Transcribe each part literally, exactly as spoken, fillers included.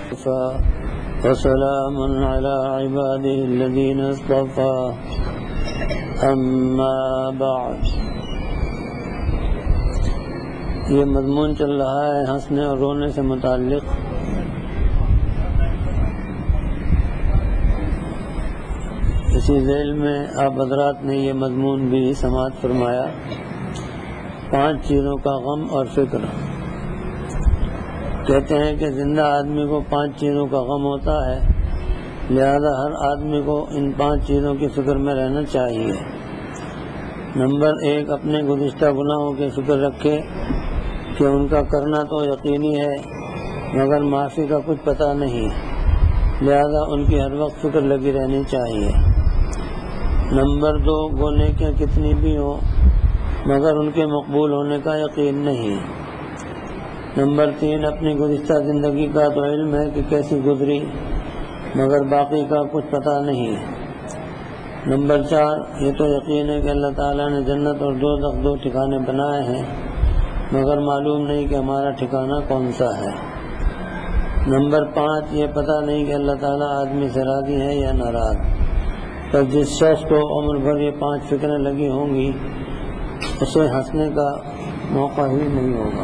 وسلام على عباده الذين اصطفى اما بعد۔ یہ مضمون چل رہا ہے ہنسنے اور رونے سے متعلق۔ اسی ذیل میں آپ حضرات نے یہ مضمون بھی سماعت فرمایا، پانچ چیزوں کا غم اور فکر۔ کہتے ہیں کہ زندہ آدمی کو پانچ چیزوں کا غم ہوتا ہے، لہذا ہر آدمی کو ان پانچ چیزوں کی فکر میں رہنا چاہیے۔ نمبر ایک، اپنے گزشتہ گناہوں کی فکر رکھے کہ ان کا کرنا تو یقینی ہے مگر معافی کا کچھ پتہ نہیں، لہذا ان کی ہر وقت فکر لگی رہنی چاہیے۔ نمبر دو، وہ نیکیاں کتنی بھی ہوں مگر ان کے مقبول ہونے کا یقین نہیں۔ نمبر تین، اپنی گزشتہ زندگی کا تو علم ہے کہ کیسی گزری مگر باقی کا کچھ پتہ نہیں۔ نمبر چار، یہ تو یقین ہے کہ اللہ تعالیٰ نے جنت اور دوزخ دو ٹھکانے بنائے ہیں مگر معلوم نہیں کہ ہمارا ٹھکانہ کون سا ہے۔ نمبر پانچ، یہ پتہ نہیں کہ اللہ تعالیٰ آدمی سے راضی ہے یا ناراض۔ تو جس شخص کو عمر بھر یہ پانچ فکریں لگی ہوں گی اسے ہنسنے کا موقع ہی نہیں ہوگا۔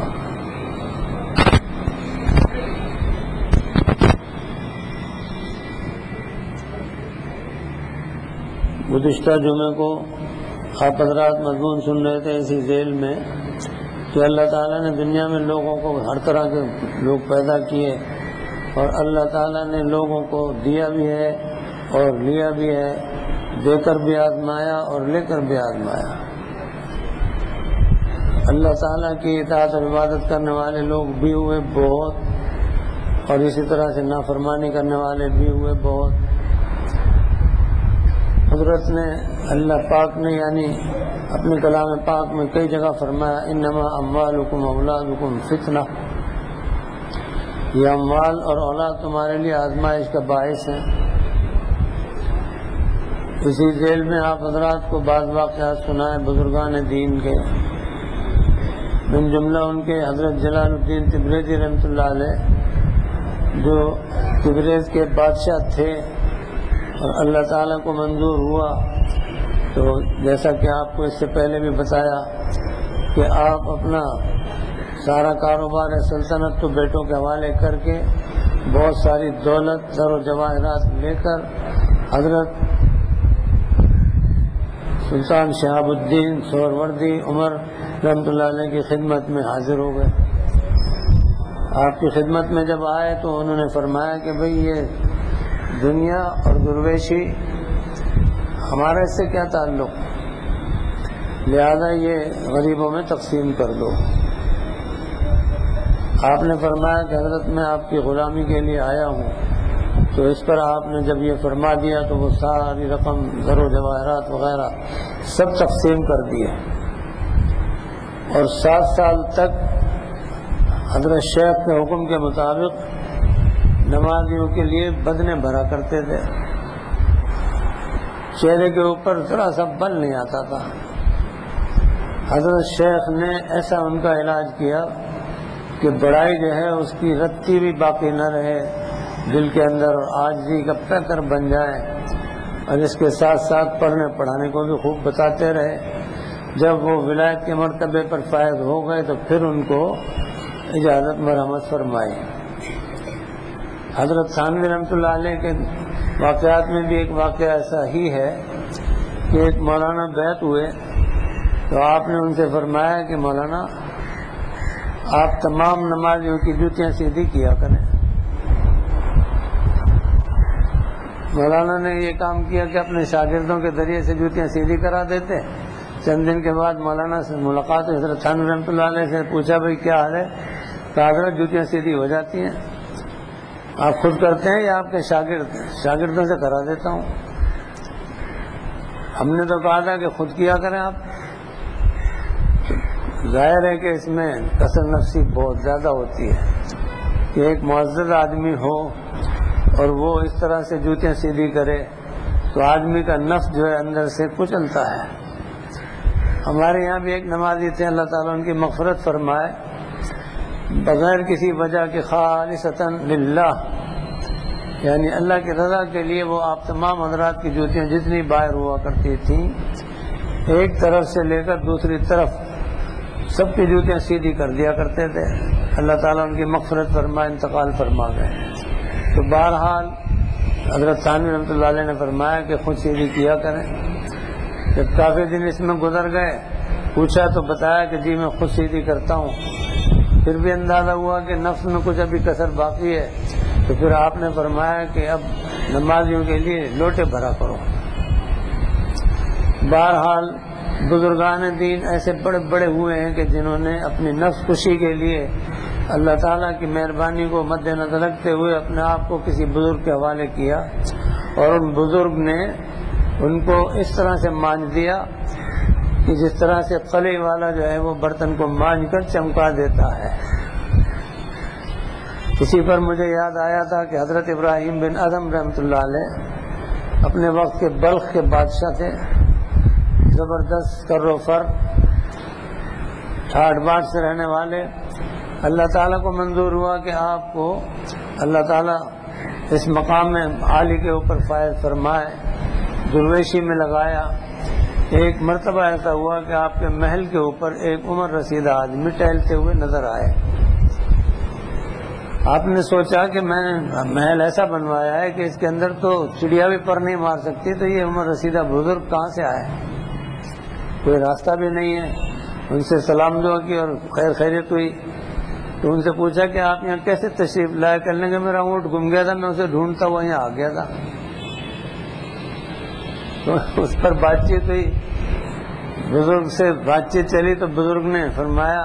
گزشتہ جمعے کو آپ حضرات مضمون سن رہے تھے اسی ذیل میں کہ اللہ تعالیٰ نے دنیا میں لوگوں کو ہر طرح کے لوگ پیدا کیے اور اللہ تعالیٰ نے لوگوں کو دیا بھی ہے اور لیا بھی ہے، دے کر بھی آزمایا اور لے کر بھی آزمایا۔ اللہ تعالیٰ کی اطاعت اور عبادت کرنے والے لوگ بھی ہوئے بہت، اور اسی طرح سے نافرمانی کرنے والے بھی ہوئے بہت۔ حضرت نے اللہ پاک نے یعنی اپنے کلام پاک میں کئی جگہ فرمایا انما اموالکم اولادکم فتنہ، یہ اموال اور اولاد تمہارے لیے آزمائش کا باعث ہیں۔ اسی ذیل میں آپ حضرات کو بعض واقعات سنائے بزرگان دین کے، من جملہ ان کے حضرت جلال الدین تبریزی رحمۃ اللہ علیہ جو تبریز کے بادشاہ تھے اور اللہ تعالیٰ کو منظور ہوا تو جیسا کہ آپ کو اس سے پہلے بھی بتایا کہ آپ اپنا سارا کاروبار سلطنت تو بیٹوں کے حوالے کر کے بہت ساری دولت زر و جواہرات لے کر حضرت سلطان شہاب الدین سہروردی عمر رحمۃ اللہ علیہ کی خدمت میں حاضر ہو گئے۔ آپ کی خدمت میں جب آئے تو انہوں نے فرمایا کہ بھئی یہ دنیا اور درویشی ہمارا اس سے کیا تعلق، لہذا یہ غریبوں میں تقسیم کر دو۔ آپ نے فرمایا کہ حضرت میں آپ کی غلامی کے لیے آیا ہوں، تو اس پر آپ نے جب یہ فرما دیا تو وہ ساری رقم زر و جواہرات وغیرہ سب تقسیم کر دیے، اور سات سال تک حضرت شیخ کے حکم کے مطابق نمازیوں کے لیے بدنیں بھرا کرتے تھے، چہرے کے اوپر ذرا سا بل نہیں آتا تھا۔ حضرت شیخ نے ایسا ان کا علاج کیا کہ بڑائی جو ہے اس کی رتی بھی باقی نہ رہے دل کے اندر، اور عاجزی کا پیکر بن جائے، اور اس کے ساتھ ساتھ پڑھنے پڑھانے کو بھی خوب بتاتے رہے۔ جب وہ ولایت کے مرتبے پر فائز ہو گئے تو پھر ان کو اجازت مرحمت فرمائی۔ حضرت تھانوی رحمۃ اللہ علیہ کے واقعات میں بھی ایک واقعہ ایسا ہی ہے کہ ایک مولانا بیعت ہوئے تو آپ نے ان سے فرمایا کہ مولانا آپ تمام نمازیوں کی جوتیاں سیدھی کیا کریں۔ مولانا نے یہ کام کیا کہ اپنے شاگردوں کے ذریعے سے جوتیاں سیدھی کرا دیتے۔ چند دن کے بعد مولانا سے ملاقات ہوئی، حضرت تھانوی رحمۃ اللہ علیہ سے پوچھا بھائی کیا حال ہے؟ تو حضرت جوتیاں سیدھی ہو جاتی ہیں، آپ خود کرتے ہیں یا آپ کے شاگرد؟ شاگردوں سے کرا دیتا ہوں۔ ہم نے تو کہا تھا کہ خود کیا کریں آپ۔ ظاہر ہے کہ اس میں کسر نفسی بہت زیادہ ہوتی ہے کہ ایک معزز آدمی ہو اور وہ اس طرح سے جوتیاں سیدھی کرے تو آدمی کا نفس جو ہے اندر سے کچلتا ہے۔ ہمارے یہاں بھی ایک نمازی تھے، اللہ تعالیٰ ان کی مغفرت فرمائے، بغیر کسی وجہ کے خالصتاً للہ یعنی اللہ کی رضا کے لیے وہ آپ تمام حضرات کی جوتیاں جتنی باہر ہوا کرتی تھیں ایک طرف سے لے کر دوسری طرف سب کی جوتیاں سیدھی کر دیا کرتے تھے. اللہ تعالیٰ ان کی مغفرت فرما انتقال فرما گئے. تو بہرحال حضرت ثانوی رحمۃ اللہ علیہ نے فرمایا کہ خود سیدھی کیا کریں. جب کافی دن اس میں گزر گئے پوچھا تو بتایا کہ جی میں خود سیدھی کرتا ہوں. پھر بھی اندازہ ہوا کہ نفس میں کچھ ابھی کسر باقی ہے تو پھر آپ نے فرمایا کہ اب نمازیوں کے لیے لوٹے بھرا کرو. بہرحال بزرگان دین ایسے بڑے بڑے ہوئے ہیں کہ جنہوں نے اپنی نفس خوشی کے لیے اللہ تعالیٰ کی مہربانی کو مد نظر رکھتے ہوئے اپنے آپ کو کسی بزرگ کے حوالے کیا اور ان بزرگ نے ان کو اس طرح سے مانج دیا کہ جس طرح سے قلعے والا جو ہے وہ برتن کو مانج کر چمکا دیتا ہے. اسی پر مجھے یاد آیا تھا کہ حضرت ابراہیم بن ادم رحمۃ اللہ علیہ اپنے وقت کے بلخ کے بادشاہ تھے. زبردست کر و فر ٹھاٹ باٹ سے رہنے والے. اللہ تعالیٰ کو منظور ہوا کہ آپ کو اللہ تعالیٰ اس مقام میں عالی کے اوپر فائز فرمائے, درویشی میں لگایا. ایک مرتبہ ایسا ہوا کہ آپ کے محل کے اوپر ایک عمر رسیدہ آدمی ٹہلتے ہوئے نظر آئے. آپ نے سوچا کہ میں نے محل ایسا بنوایا ہے کہ اس کے اندر تو چڑیا بھی پر نہیں مار سکتی, تو یہ عمر رسیدہ بزرگ کہاں سے آئے؟ کوئی راستہ بھی نہیں ہے. ان سے سلام دعا کی اور خیر خیریت ہوئی. تو ان سے پوچھا کہ آپ یہاں کیسے تشریف لائے؟ کرنے کے میرا اونٹ گم گیا تھا, میں اسے ڈھونڈتا ہوا یہاں آ گیا تھا. تو اس پر بات چیت ہوئی, بزرگ سے بات چیت چلی تو بزرگ نے فرمایا,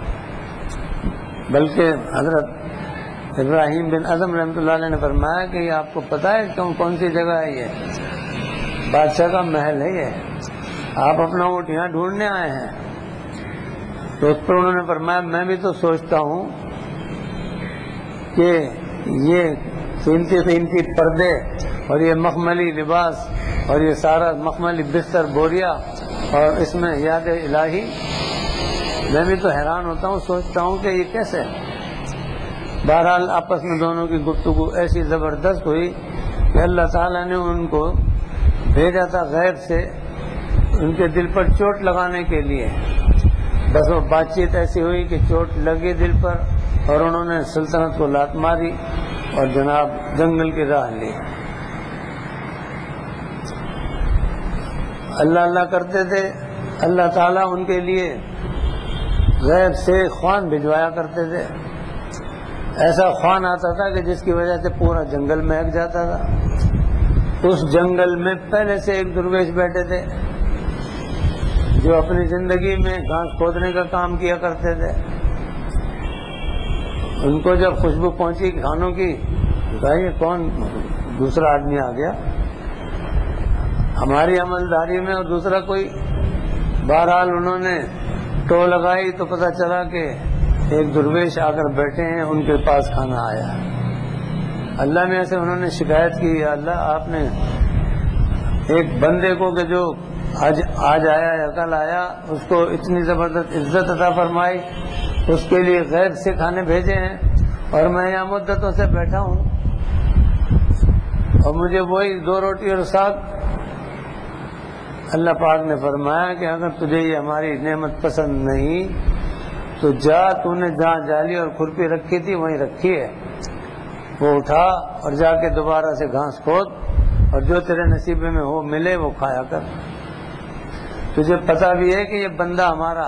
بلکہ حضرت ابراہیم بن اعظم رحمۃ اللہ علیہ نے فرمایا کہ یہ آپ کو پتہ ہے کون کون سی جگہ ہے؟ یہ بادشاہ کا محل ہے, یہ آپ اپنا اونٹ یہاں ڈھونڈنے آئے ہیں. تو اس پر انہوں نے فرمایا میں بھی تو سوچتا ہوں کہ یہ قیمتی قیمتی پردے اور یہ مخملی لباس اور یہ سارا مخملی بستر بوریا اور اس میں یاد الہی, میں بھی تو حیران ہوتا ہوں, سوچتا ہوں کہ یہ کیسے. بہرحال آپس میں دونوں کی گفتگو ایسی زبردست ہوئی کہ اللہ تعالیٰ نے ان کو بھیجا تھا غیب سے ان کے دل پر چوٹ لگانے کے لیے. بس وہ بات چیت ایسی ہوئی کہ چوٹ لگی دل پر اور انہوں نے سلطنت کو لات ماری اور جناب جنگل کی راہ لی. اللہ اللہ کرتے تھے, اللہ تعالیٰ ان کے لیے غیب سے خوان بھجوایا کرتے تھے. ایسا خوان آتا تھا کہ جس کی وجہ سے پورا جنگل مہک جاتا تھا. اس جنگل میں پہلے سے ایک درویش بیٹھے تھے جو اپنی زندگی میں گھاس کھودنے کا کام کیا کرتے تھے. ان کو جب خوشبو پہنچی کھانوں کی, کہا یہ کون دوسرا آدمی آ گیا ہماری عملداری میں اور دوسرا کوئی. بہرحال انہوں نے ٹو لگائی تو پتہ چلا کہ ایک درویش آ کر بیٹھے ہیں, ان کے پاس کھانا آیا. اللہ میں سے انہوں نے شکایت کی, یا اللہ آپ نے ایک بندے کو کہ جو آج آج آیا یا کل آیا اس کو اتنی زبردست عزت عطا فرمائی, اس کے لیے غیب سے کھانے بھیجے ہیں اور میں یہاں مدتوں سے بیٹھا ہوں اور مجھے وہی دو روٹی اور ساگ. اللہ پاک نے فرمایا کہ اگر تجھے یہ ہماری نعمت پسند نہیں تو جا, تو نے جہاں جالی اور کھرپی رکھی تھی وہیں رکھی ہے, وہ اٹھا اور جا کے دوبارہ سے گھاس کھود اور جو تیرے نصیبے میں ہو ملے وہ کھایا کر. تجھے پتا بھی ہے کہ یہ بندہ ہمارا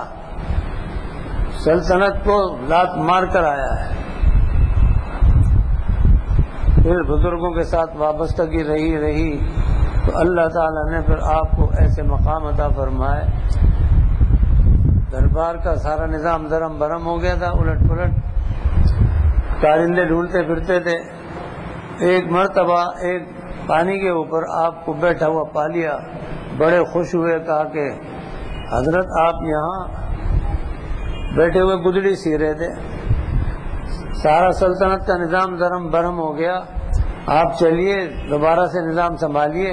سلطنت کو لات مار کر آیا ہے. پھر بزرگوں کے ساتھ وابستگی رہی رہی تو اللہ تعالیٰ نے پھر آپ کو ایسے مقام عطا فرمائے. دربار کا سارا نظام درم برم ہو گیا تھا, الٹ پلٹ, کارندے ڈھونڈتے پھرتے تھے. ایک مرتبہ ایک پانی کے اوپر آپ کو بیٹھا ہوا پا لیا, بڑے خوش ہوئے, کہا کہ حضرت آپ یہاں بیٹھے ہوئے گدڑی سی رہے تھے, سارا سلطنت کا نظام درم برہم ہو گیا, آپ چلیے دوبارہ سے نظام سنبھالیے.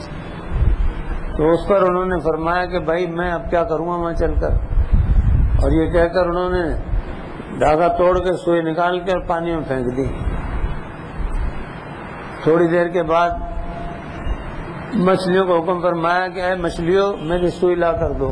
تو اس پر انہوں نے فرمایا کہ بھائی میں اب کیا کروں گا وہاں چل کر, اور یہ کہہ کر انہوں نے دھاگا توڑ کے سوئی نکال کے اور پانی میں پھینک دی. تھوڑی دیر کے بعد مچھلیوں کو حکم فرمایا کہ اے مچھلیوں میری سوئی لا کر دو۔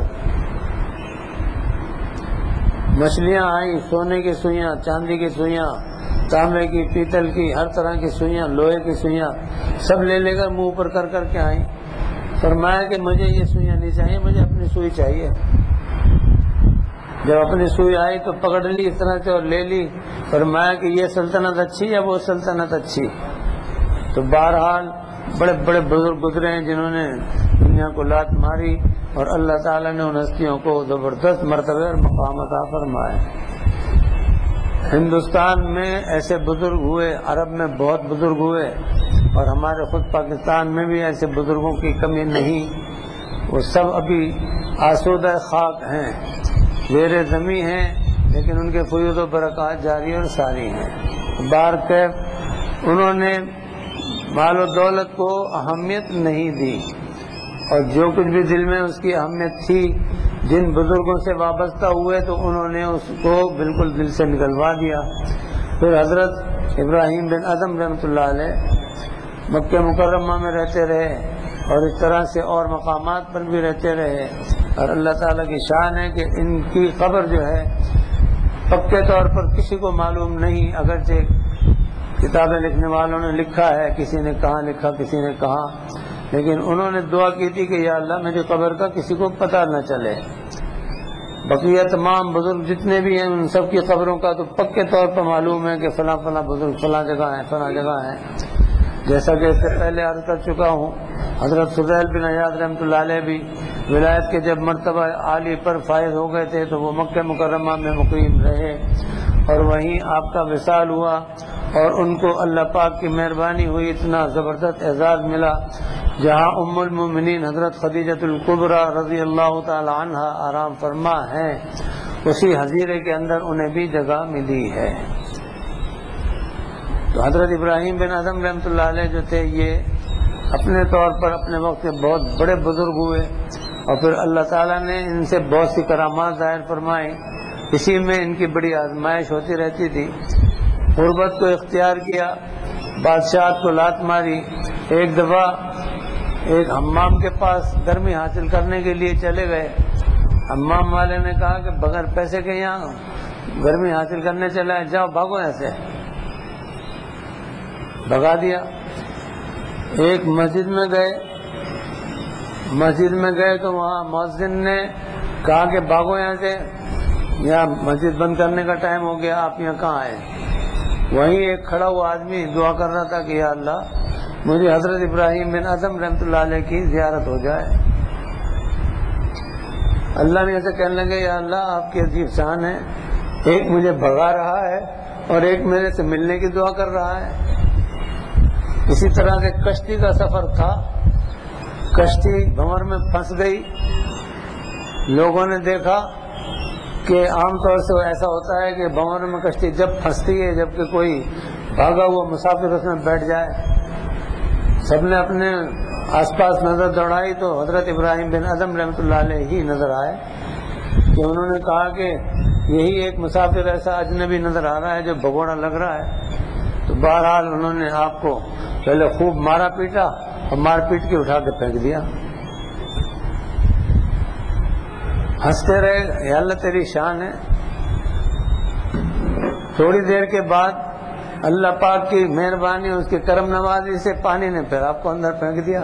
مچھلیاں آئیں، سونے کی سوئیاں، چاندی کی سوئیاں، تانبے کی، پیتل کی، ہر طرح کی سوئیاں، لوہے کی سوئیاں، سب لے لے کر منہ پر کر کر کے آئیں۔ فرمایا کہ مجھے یہ سوئیاں نہیں چاہیے، مجھے اپنی سوئی چاہیے۔ جب اپنی سوئی آئی تو پکڑ لی اس طرح سے اور لے لی۔ فرمایا کہ یہ سلطنت اچھی یا وہ سلطنت اچھی؟ تو بہرحال بڑے بڑے بزرگ گزرے ہیں جنہوں نے دنیا کو لات ماری، اور اللہ تعالیٰ نے ان ہستیوں کو زبردست مرتبہ اور مقام عطا فرمائے۔ ہندوستان میں ایسے بزرگ ہوئے، عرب میں بہت بزرگ ہوئے، اور ہمارے خود پاکستان میں بھی ایسے بزرگوں کی کمی نہیں۔ وہ سب ابھی آسودہ خاک ہیں، زیر زمین ہیں، لیکن ان کے فیوض و برکات جاری اور ساری ہیں۔ بار کیف انہوں نے مال و دولت کو اہمیت نہیں دی، اور جو کچھ بھی دل میں اس کی اہمیت تھی، جن بزرگوں سے وابستہ ہوئے تو انہوں نے اس کو بالکل دل سے نکلوا دیا۔ پھر حضرت ابراہیم بن ادم رحمۃ اللہ علیہ مکہ مکرمہ میں رہتے رہے، اور اس طرح سے اور مقامات پر بھی رہتے رہے، اور اللہ تعالیٰ کی شان ہے کہ ان کی قبر جو ہے پکے طور پر کسی کو معلوم نہیں، اگرچہ کتابیں لکھنے والوں نے لکھا ہے، کسی نے کہاں لکھا، کسی نے کہاں، لیکن انہوں نے دعا کی تھی کہ یا اللہ میری قبر کا کسی کو پتہ نہ چلے۔ بقیہ تمام بزرگ جتنے بھی ہیں ان سب کی قبروں کا تو پکے طور پر معلوم ہے کہ فلاں فلاں بزرگ فلاں جگہ ہیں، فلاں جگہ ہیں۔ جیسا کہ اس سے پہلے عرض کر چکا ہوں، حضرت فضیل بن عیاض رحمۃ اللہ علیہ بھی ولایت کے جب مرتبہ عالی پر فائز ہو گئے تھے تو وہ مکہ مکرمہ میں مقیم رہے، اور وہیں آپ کا وصال ہوا، اور ان کو اللہ پاک کی مہربانی ہوئی، اتنا زبردست اعزاز ملا۔ جہاں ام المومنین حضرت خدیجۃ الکبریٰ رضی اللہ تعالی عنہ آرام فرما ہیں، اسی حظیرے کے اندر انہیں بھی جگہ ملی ہے۔ تو حضرت ابراہیم بن ادم رحمۃ اللہ علیہ جو تھے، یہ اپنے طور پر اپنے وقت کے بہت بڑے بزرگ ہوئے، اور پھر اللہ تعالیٰ نے ان سے بہت سی کرامات ظاہر فرمائیں۔ اسی میں ان کی بڑی آزمائش ہوتی رہتی تھی۔ غربت کو اختیار کیا، بادشاہت کو لات ماری۔ ایک دفعہ ایک حمام کے پاس گرمی حاصل کرنے کے لیے چلے گئے۔ حمام والے نے کہا کہ بغیر پیسے کے یہاں گرمی حاصل کرنے چلا ہے، جاؤ بھاگو ایسے، بھگا دیا۔ ایک مسجد میں گئے، مسجد میں گئے تو وہاں مؤذن نے کہا کہ بھاگو یہاں سے، یہاں مسجد بند کرنے کا ٹائم ہو گیا، آپ یہاں کہاں آئے؟ وہیں ایک کھڑا ہوا آدمی دعا کر رہا تھا کہ یا اللہ مجھے حضرت ابراہیم بن ادم رحمۃ اللہ علیہ کی زیارت ہو جائے۔ اللہ نے ایسے کہنے لگے یا اللہ آپ کی عجیب شان ہے، ایک مجھے بھگا رہا ہے اور ایک میرے سے ملنے کی دعا کر رہا ہے۔ اسی طرح سے کشتی کا سفر تھا، کشتی بھنور میں پھنس گئی۔ لوگوں نے دیکھا کہ عام طور سے ایسا ہوتا ہے کہ بھنور میں کشتی جب پھنستی ہے جبکہ کوئی بھاگا ہوا مسافر اس میں بیٹھ جائے۔ سب نے اپنے آس پاس نظر دوڑائی تو حضرت ابراہیم بن ادم رحمۃ اللہ علیہ ہی نظر آئے، کہ انہوں نے کہا کہ یہی ایک مسافر ایسا اجنبی نظر آ رہا ہے جو بھگوڑا لگ رہا ہے۔ تو بہرحال انہوں نے آپ کو پہلے خوب مارا پیٹا اور مار پیٹ کے اٹھا کے پھینک دیا۔ ہنستے رہے، یا اللہ تیری شان ہے۔ تھوڑی دیر کے بعد اللہ پاک کی مہربانی، اس کے کرم نوازی سے پانی نے پھر آپ کو اندر پھینک دیا۔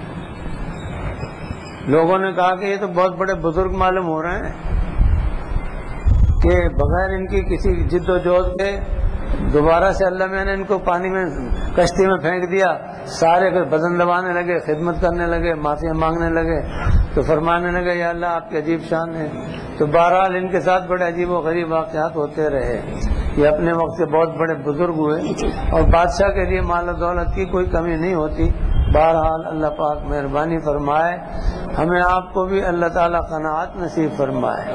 لوگوں نے کہا کہ یہ تو بہت بڑے بزرگ معلوم ہو رہے ہیں کہ بغیر ان کی کسی جد و جہد کے دوبارہ سے اللہ میں نے ان کو پانی میں کشتی میں پھینک دیا۔ سارے پھر بدن دبانے لگے، خدمت کرنے لگے، معافی مانگنے لگے، تو فرمانے لگے یا اللہ آپ کی عجیب شان ہے۔ تو بہرحال ان کے ساتھ بڑے عجیب و غریب واقعات ہوتے رہے۔ یہ اپنے وقت سے بہت بڑے بزرگ ہوئے، اور بادشاہ کے لیے مال و دولت کی کوئی کمی نہیں ہوتی۔ بہرحال اللہ پاک مہربانی فرمائے، ہمیں آپ کو بھی اللہ تعالیٰ قناعت نصیب فرمائے۔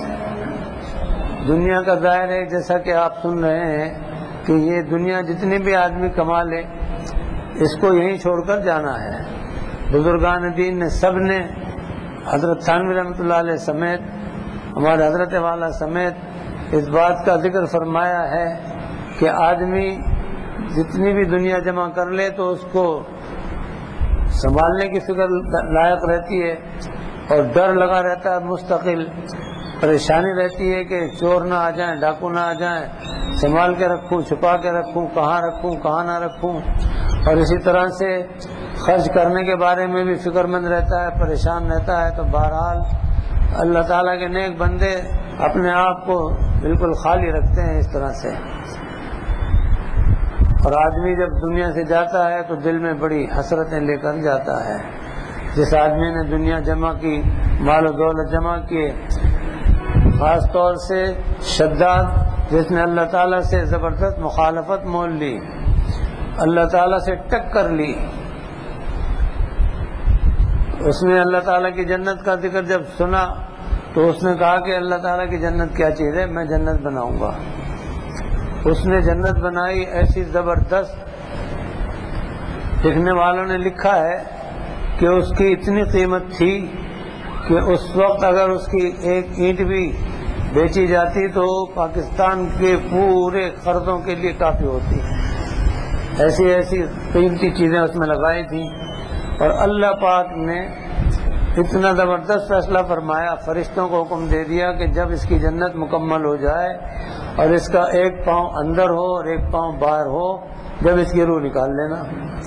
دنیا کا ظاہر ہے جیسا کہ آپ سن رہے ہیں کہ یہ دنیا جتنی بھی آدمی کما لے اس کو یہیں چھوڑ کر جانا ہے۔ بزرگان دین نے سب نے، حضرت تھانوی رحمۃ اللہ علیہ سمیت، ہمارے حضرت والا سمیت، اس بات کا ذکر فرمایا ہے کہ آدمی جتنی بھی دنیا جمع کر لے تو اس کو سنبھالنے کی فکر لائق رہتی ہے، اور ڈر لگا رہتا ہے، مستقل پریشانی رہتی ہے کہ چور نہ آ جائیں، ڈاکو نہ آ جائیں، سنبھال کے رکھوں، چھپا کے رکھوں، کہاں رکھوں کہاں نہ رکھوں. اور اسی طرح سے خرچ کرنے کے بارے میں بھی فکر مند رہتا ہے، پریشان رہتا ہے. تو بہرحال اللہ تعالیٰ کے نیک بندے اپنے آپ کو بالکل خالی رکھتے ہیں اس طرح سے. اور آدمی جب دنیا سے جاتا ہے تو دل میں بڑی حسرتیں لے کر جاتا ہے. جس آدمی نے دنیا جمع کی، مال و دولت جمع کیے، خاص طور سے شداد جس نے اللہ تعالیٰ سے زبردست مخالفت مول لی، اللہ تعالیٰ سے ٹکر لی، اس نے اللہ تعالیٰ کی جنت کا ذکر جب سنا تو اس نے کہا کہ اللہ تعالیٰ کی جنت کیا چیز ہے، میں جنت بناؤں گا. اس نے جنت بنائی ایسی زبردست، لکھنے والوں نے لکھا ہے کہ اس کی اتنی قیمت تھی کہ اس وقت اگر اس کی ایک اینٹ بھی بیچی جاتی تو پاکستان کے پورے قرضوں کے لیے کافی ہوتی. ایسی ایسی قیمتی چیزیں اس میں لگائی تھیں. اور اللہ پاک نے اتنا زبردست فیصلہ فرمایا، فرشتوں کو حکم دے دیا کہ جب اس کی جنت مکمل ہو جائے اور اس کا ایک پاؤں اندر ہو اور ایک پاؤں باہر ہو، جب اس کی روح نکال لینا.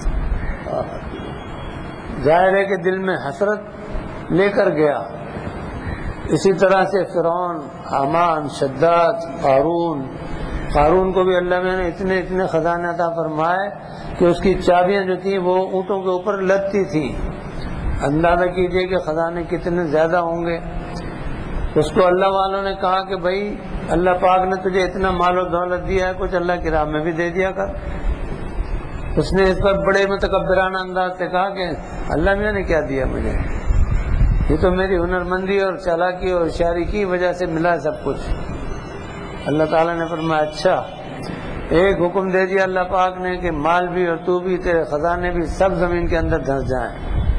ظاہر ہے کہ دل میں حسرت لے کر گیا. اسی طرح سے فرعون، حامان، شداد، قارون قارون کو بھی اللہ میں نے اتنے اتنے خزانے عطا فرمائے کہ اس کی چابیاں جو تھیں وہ اونٹوں کے اوپر لدتی تھیں. اندازہ کیجئے کہ خزانے کتنے زیادہ ہوں گے. اس کو اللہ والوں نے کہا کہ بھائی اللہ پاک نے تجھے اتنا مال و دولت دیا ہے، کچھ اللہ کی راہ میں بھی دے دیا کر. اس نے اس پر بڑے متکبرانہ انداز سے کہا کہ اللہ میاں نے کیا دیا مجھے، یہ تو میری ہنرمندی اور چالاکی اور ہوشیاری کی وجہ سے ملا ہے سب کچھ. اللہ تعالیٰ نے فرمایا اچھا. ایک حکم دے دیا اللہ پاک نے کہ مال بھی اور تو بھی، تیرے خزانے بھی سب زمین کے اندر دھنس جائیں.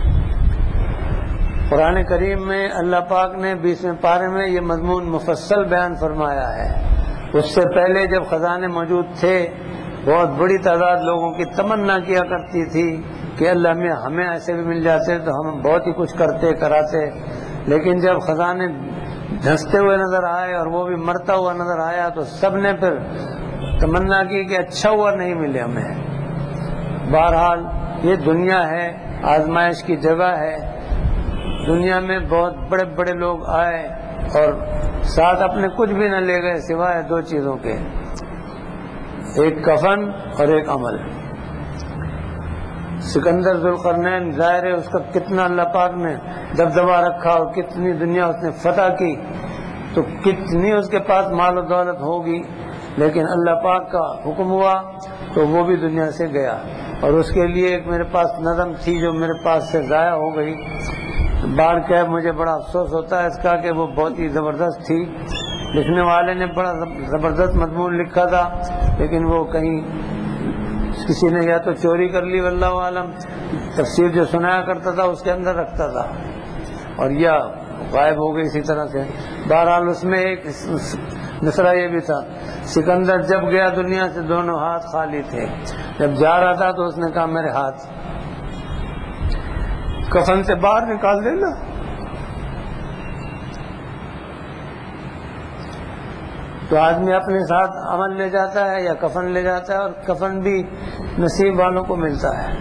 قرآن کریم میں اللہ پاک نے بیسویں پارے میں یہ مضمون مفصل بیان فرمایا ہے. اس سے پہلے جب خزانے موجود تھے، بہت بڑی تعداد لوگوں کی تمنا کیا کرتی تھی کہ اللہ میں ہمیں ایسے بھی مل جاتے تو ہم بہت ہی کچھ کرتے کراتے. لیکن جب خزانے دھنستے ہوئے نظر آئے اور وہ بھی مرتا ہوا نظر آیا تو سب نے پھر تمنا کی کہ اچھا ہوا نہیں ملے ہمیں. بہرحال یہ دنیا ہے، آزمائش کی جگہ ہے. دنیا میں بہت بڑے بڑے لوگ آئے اور ساتھ اپنے کچھ بھی نہ لے گئے سوائے دو چیزوں کے، ایک کفن اور ایک عمل. سکندر ذوالقرنین، ظاہر ہے اس کا کتنا اللہ پاک نے دبدبہ رکھا اور کتنی دنیا اس نے فتح کی، تو کتنی اس کے پاس مال و دولت ہوگی، لیکن اللہ پاک کا حکم ہوا تو وہ بھی دنیا سے گیا. اور اس کے لیے ایک میرے پاس نظم تھی جو میرے پاس سے ضائع ہو گئی. بار کہ مجھے بڑا افسوس ہوتا ہے اس کا کہ وہ بہت ہی زبردست تھی. لکھنے والے نے بڑا زبردست مضمون لکھا تھا، لیکن وہ کہیں کسی نے یا تو چوری کر لی واللہ عالم، تفسیر جو سنایا کرتا تھا اس کے اندر رکھتا تھا، اور یا غائب ہو گئی اسی طرح سے. بہرحال اس میں ایک مصرع یہ بھی تھا، سکندر جب گیا دنیا سے دونوں ہاتھ خالی تھے. جب جا رہا تھا تو اس نے کہا میرے ہاتھ کفن سے باہر نکال دینا. تو آدمی اپنے ساتھ عمل لے جاتا ہے یا کفن لے جاتا ہے، اور کفن بھی نصیب والوں کو ملتا ہے.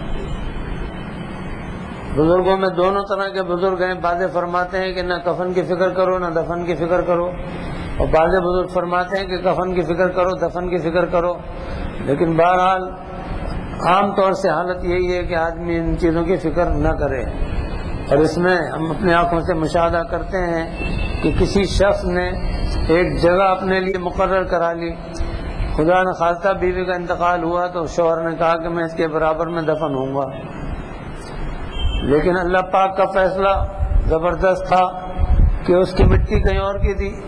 بزرگوں میں دونوں طرح کے بزرگ ہیں. بعض فرماتے ہیں کہ نہ کفن کی فکر کرو نہ دفن کی فکر کرو، اور بعض بزرگ فرماتے ہیں کہ کفن کی فکر کرو دفن کی فکر کرو. لیکن بہرحال عام طور سے حالت یہی ہے کہ آدمی ان چیزوں کی فکر نہ کرے. اور اس میں ہم اپنی آنکھوں سے مشاہدہ کرتے ہیں کہ کسی شخص نے ایک جگہ اپنے لیے مقرر کرا لی. خدا نہ خواستہ بیوی کا انتقال ہوا تو شوہر نے کہا کہ میں اس کے برابر میں دفن ہوں گا، لیکن اللہ پاک کا فیصلہ زبردست تھا کہ اس کی مٹی کہیں اور کی تھی.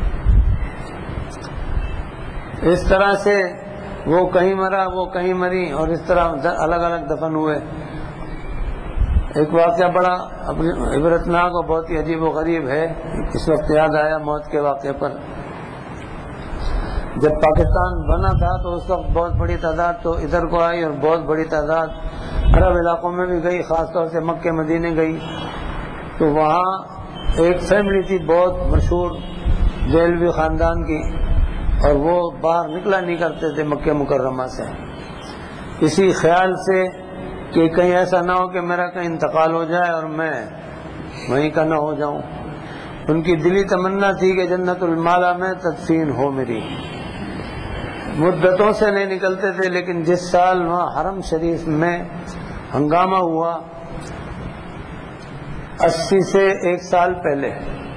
اس طرح سے وہ کہیں مرا وہ کہیں مری، اور اس طرح الگ الگ دفن ہوئے. ایک واقعہ بڑا عبرتناک اور بہت ہی عجیب و غریب ہے، اس وقت یاد آیا موت کے واقعے پر. جب پاکستان بنا تھا تو اس وقت بہت بڑی تعداد تو ادھر کو آئی اور بہت بڑی تعداد عرب علاقوں میں بھی گئی، خاص طور سے مکہ مدینے گئی. تو وہاں ایک فیملی تھی بہت مشہور دہلوی خاندان کی، اور وہ باہر نکلا نہیں کرتے تھے مکہ مکرمہ سے، اسی خیال سے کہ کہیں ایسا نہ ہو کہ میرا کہیں انتقال ہو جائے اور میں وہیں کا نہ ہو جاؤں. ان کی دلی تمنا تھی کہ جنت المالا میں تدفین ہو میری. مدتوں سے نہیں نکلتے تھے، لیکن جس سال وہاں حرم شریف میں ہنگامہ ہوا اسی سے ایک سال پہلے،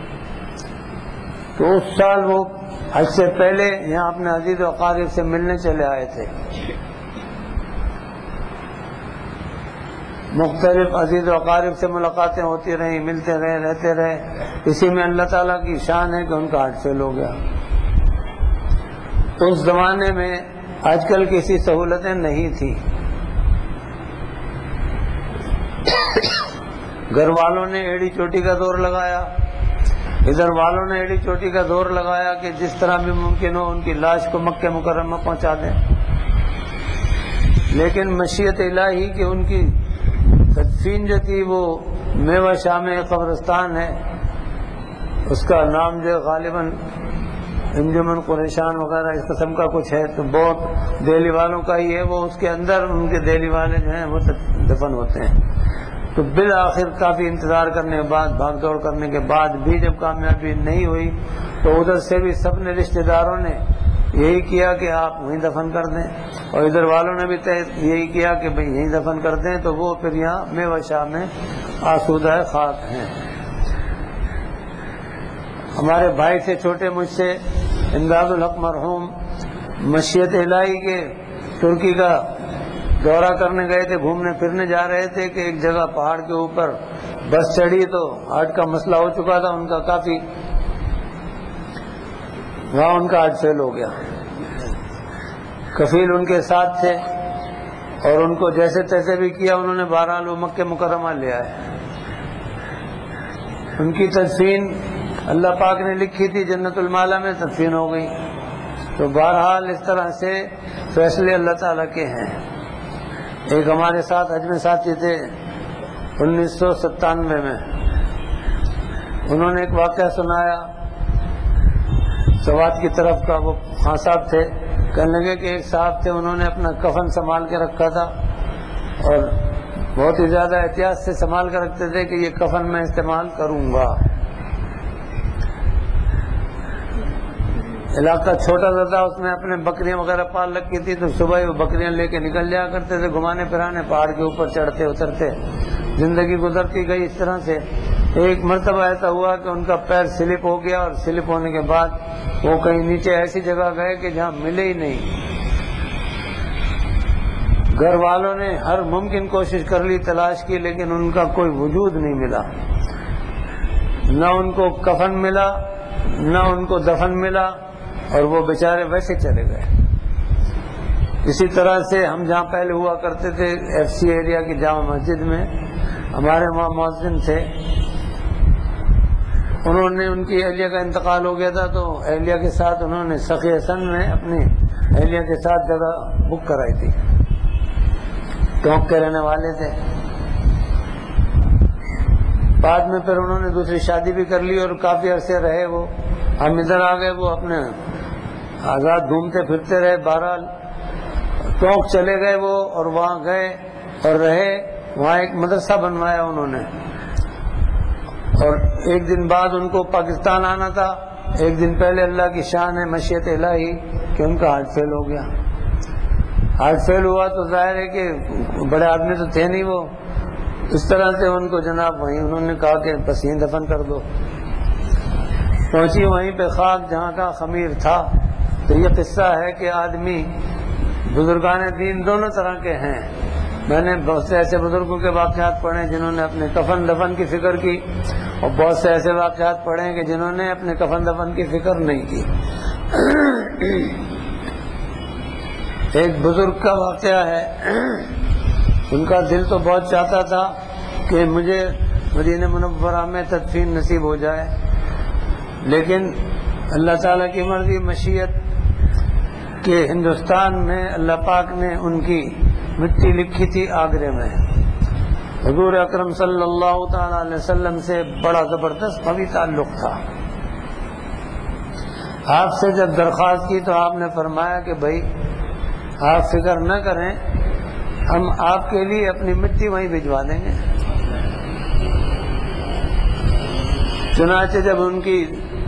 تو اس سال وہ حج سے پہلے یہاں اپنے عزیز و اقارب سے ملنے چلے آئے تھے. مختلف عزیز و اقارب سے ملاقاتیں ہوتی رہیں، ملتے رہے، رہتے رہے. اسی میں اللہ تعالیٰ کی شان ہے کہ ان کا ہارٹ فیل ہو گیا. اس زمانے میں آج کل کسی سہولتیں نہیں تھیں. گھر والوں نے ایڑی چوٹی کا دور لگایا، ادھر والوں نے ایڑی چوٹی کا دور لگایا کہ جس طرح بھی ممکن ہو ان کی لاش کو مکہ مکرمہ پہنچا دیں. لیکن مشیت الہی کہ ان کی تدفین جو تھی وہ میوہ شاہ میں قبرستان ہے، اس کا نام جو غالباً انجمن قریشان وغیرہ اس قسم کا کچھ ہے، تو بہت دہلی والوں کا ہی ہے وہ. اس کے اندر ان کے دہلی والے جو ہیں وہ دفن ہوتے ہیں. تو بالآخر کافی انتظار کرنے کے بعد، بھاگ دوڑ کرنے کے بعد بھی جب کامیابی نہیں ہوئی تو ادھر سے بھی سب نے رشتہ داروں نے یہی کیا کہ آپ وہیں دفن کر دیں، اور ادھر والوں نے بھی یہی کیا کہ بھئی یہیں دفن کر دیں. تو وہ پھر یہاں میوہ شاہ میں آسودہ خاک ہیں. ہمارے بھائی سے چھوٹے مجھ سے امداد الحق مرحوم مشیت الہی کے ترکی کا دورہ کرنے گئے تھے، گھومنے پھرنے جا رہے تھے کہ ایک جگہ پہاڑ کے اوپر بس چڑھی تو ہارٹ کا مسئلہ ہو چکا تھا ان کا کافی، وہاں ان کا ہارٹ فیل ہو گیا. کفیل ان کے ساتھ تھے اور ان کو جیسے تیسے بھی کیا انہوں نے، بہرحال وہ مکہ مکرمہ لے آئے. ان کی تدفین اللہ پاک نے لکھی تھی جنت المالا میں، تدفین ہو گئی. تو بہرحال اس طرح سے فیصلے اللہ تعالیٰ کے ہیں. ایک ہمارے ساتھ حج میں ساتھی تھے انیس سو ستانوے میں، انہوں نے ایک واقعہ سنایا سوات کی طرف کا. وہ خان صاحب تھے، کہنے لگے کہ ایک صاحب تھے انہوں نے اپنا کفن سنبھال کے رکھا تھا اور بہت ہی زیادہ احتیاط سے سنبھال کر رکھتے تھے کہ یہ کفن میں استعمال کروں گا. علاقہ چھوٹا سا تھا، اس میں اپنے بکریاں وغیرہ پال رکھی تھی، تو صبح وہ بکریاں لے کے نکل جایا کرتے تھے گھمانے پھرانے، پہاڑ کے اوپر چڑھتے اترتے. زندگی گزرتی گئی اس طرح سے. ایک مرتبہ ایسا ہوا کہ ان کا پیر سلپ ہو گیا، اور سلپ ہونے کے بعد وہ کہیں نیچے ایسی جگہ گئے کہ جہاں ملے ہی نہیں. گھر والوں نے ہر ممکن کوشش کر لی، تلاش کی، لیکن ان کا کوئی وجود نہیں ملا. نہ ان کو کفن ملا، نہ ان کو دفن ملا، اور وہ بیچارے ویسے چلے گئے. اسی طرح سے ہم جہاں پہلے ہوا کرتے تھے ایف سی ایریا کی جامع مسجد میں، ہمارے وہاں مؤذن تھے، انہوں نے، ان کی اہلیہ کا انتقال ہو گیا تھا، تو اہلیہ کے ساتھ انہوں نے سخی حسن میں اپنی اہلیہ کے ساتھ جگہ بک کرائی تھی. ٹونک کے رہنے والے تھے. بعد میں پھر انہوں نے دوسری شادی بھی کر لی اور کافی عرصے رہے. وہ ہم ادھر آ گئے، وہ اپنے آزاد گھومتے پھرتے رہے. بہرحال ٹونک چلے گئے وہ، اور وہاں گئے اور رہے. وہاں ایک مدرسہ بنوایا انہوں نے، اور ایک دن بعد ان کو پاکستان آنا تھا. ایک دن پہلے اللہ کی شان ہے مشیت الہی کہ ان کا ہارٹ فیل ہو گیا. ہارٹ فیل ہوا تو ظاہر ہے کہ بڑے آدمی تو تھے نہیں وہ. اس طرح سے ان کو جناب وہیں انہوں نے کہا کہ بس یہیں دفن کر دو. پہنچی وہیں پہ خاک جہاں کا خمیر تھا. تو یہ قصہ ہے کہ آدمی، بزرگان دین دونوں طرح کے ہیں. میں نے بہت سے ایسے بزرگوں کے واقعات پڑھے جنہوں نے اپنے کفن دفن کی فکر کی، اور بہت سے ایسے واقعات پڑھے کہ جنہوں نے اپنے کفن دفن کی فکر نہیں کی. ایک بزرگ کا واقعہ ہے، ان کا دل تو بہت چاہتا تھا کہ مجھے مدینہ منورہ میں تدفین نصیب ہو جائے، لیکن اللہ تعالیٰ کی مرضی، مشیت، کہ ہندوستان میں اللہ پاک نے ان کی مٹی لکھی تھی آگرے میں. حضور اکرم صلی اللہ تعالی علیہ وسلم سے بڑا زبردست قوی تعلق تھا. آپ سے جب درخواست کی تو آپ نے فرمایا کہ بھائی آپ فکر نہ کریں، ہم آپ کے لیے اپنی مٹی وہیں بھجوا دیں گے. چنانچہ جب ان کی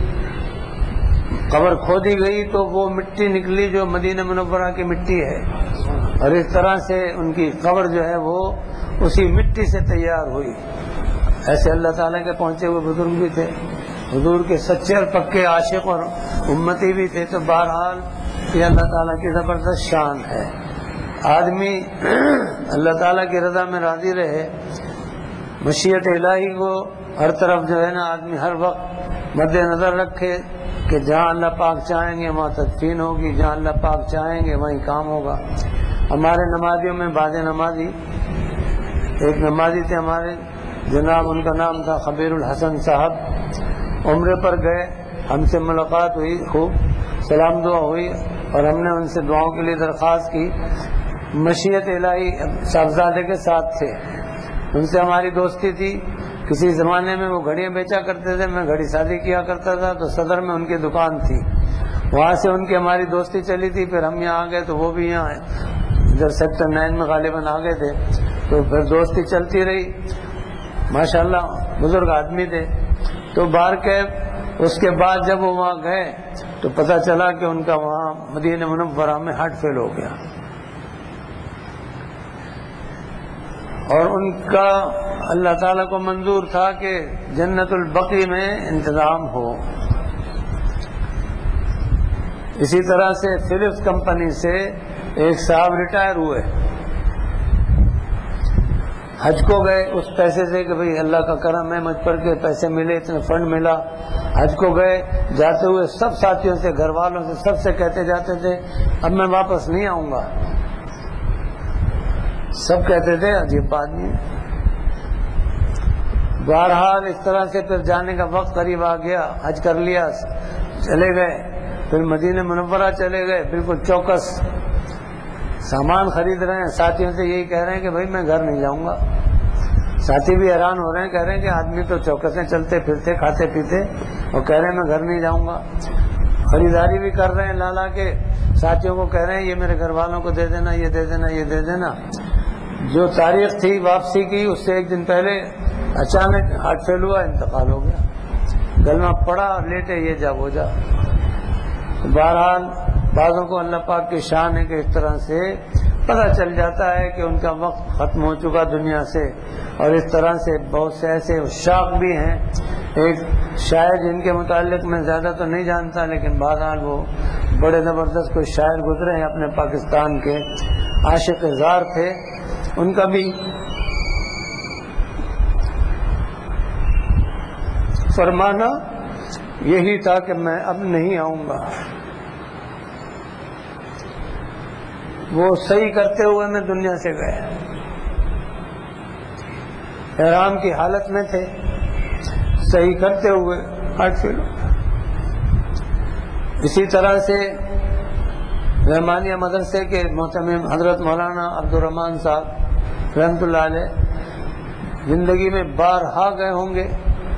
قبر کھودی گئی تو وہ مٹی نکلی جو مدینہ منورہ کی مٹی ہے، اور اس طرح سے ان کی قبر جو ہے وہ اسی مٹی سے تیار ہوئی. ایسے اللہ تعالیٰ کے پہنچے ہوئے بزرگ بھی تھے، حضور کے سچے اور پکے عاشق اور امتی بھی تھے. تو بہرحال یہ اللہ تعالیٰ کی زبردست شان ہے. آدمی اللہ تعالیٰ کی رضا میں راضی رہے، مشیت الہی کو ہر طرف جو ہے نا آدمی ہر وقت مد نظر رکھے کہ جہاں اللہ پاک چاہیں گے وہاں تدفین ہوگی، جہاں اللہ پاک چاہیں گے وہیں کام ہوگا. ہمارے نمازیوں میں بعض نمازی، ایک نمازی تھے ہمارے جناب، ان کا نام تھا خبیر الحسن صاحب. عمرے پر گئے، ہم سے ملاقات ہوئی، خوب سلام دعا ہوئی، اور ہم نے ان سے دعاؤں کے لیے درخواست کی. مشیت الہی صاحبزادے کے ساتھ تھے، ان سے ہماری دوستی تھی. کسی زمانے میں وہ گھڑیاں بیچا کرتے تھے، میں گھڑی سازی کیا کرتا تھا، تو صدر میں ان کی دکان تھی. وہاں سے ان کی ہماری دوستی چلی تھی. پھر ہم یہاں آ گئے تو وہ بھی یہاں ادھر سیکٹر نائن میں غالباً آ گئے تھے، تو پھر دوستی چلتی رہی. ماشاءاللہ بزرگ آدمی تھے. تو بار کے اس کے بعد جب وہ وہاں گئے تو پتہ چلا کہ ان کا وہاں مدینہ منورہ میں ہارٹ فیل ہو گیا، اور ان کا اللہ تعالیٰ کو منظور تھا کہ جنت البقیع میں انتظام ہو. اسی طرح سے فلپس کمپنی سے ایک صاحب ریٹائر ہوئے، حج کو گئے اس پیسے سے کہ بھئی اللہ کا کرم ہے مجھ پر کے پیسے ملے، اتنے فنڈ ملا. حج کو گئے، جاتے ہوئے سب ساتھیوں سے، گھر والوں سے، سب سے کہتے جاتے تھے اب میں واپس نہیں آؤں گا. سب کہتے تھے عجیب بات نہیں. بہرحال اس طرح سے پھر جانے کا وقت قریب آ گیا، حج کر لیا، چلے گئے. پھر مدینہ منورہ چلے گئے، بالکل چوکس سامان خرید رہے ہیں. ساتھیوں سے یہی کہہ رہے ہیں کہ بھائی میں گھر نہیں جاؤں گا. ساتھی بھی حیران ہو رہے ہیں، کہہ رہے ہیں کہ آدمی تو چوکسیں چلتے پھرتے کھاتے پیتے، اور کہہ رہے ہیں میں گھر نہیں جاؤں گا. خریداری بھی کر رہے ہیں، لالا کے ساتھیوں کو کہہ رہے ہیں یہ میرے گھر والوں کو دے دینا، یہ دے دینا، یہ دے دینا. جو تاریخ تھی واپسی کی اس سے ایک دن پہلے اچانک ہارٹ فیل ہوا، انتقال ہو گیا. گلمہ پڑا، لیٹے یہ جا وہ جا. بہرحال بعضوں کو اللہ پاک کی شان ہے کہ اس طرح سے پتہ چل جاتا ہے کہ ان کا وقت ختم ہو چکا دنیا سے. اور اس طرح سے بہت سے ایسے عشاق بھی ہیں. ایک شاعر جن کے متعلق میں زیادہ تو نہیں جانتا، لیکن بہرحال وہ بڑے زبردست کوئی شاعر گزرے ہیں اپنے پاکستان کے، عاشق زار تھے. ان کا بھی فرمانا یہی تھا کہ میں اب نہیں آؤں گا. وہ صحیح کرتے ہوئے میں دنیا سے گئے، احرام کی حالت میں تھے، صحیح کرتے ہوئے ہارٹ فیل. اسی طرح سے رحمانیہ مدرسے کے محتمم حضرت مولانا عبد الرحمان صاحب رحمۃ اللہ علیہ زندگی میں بارہا گئے ہوں گے.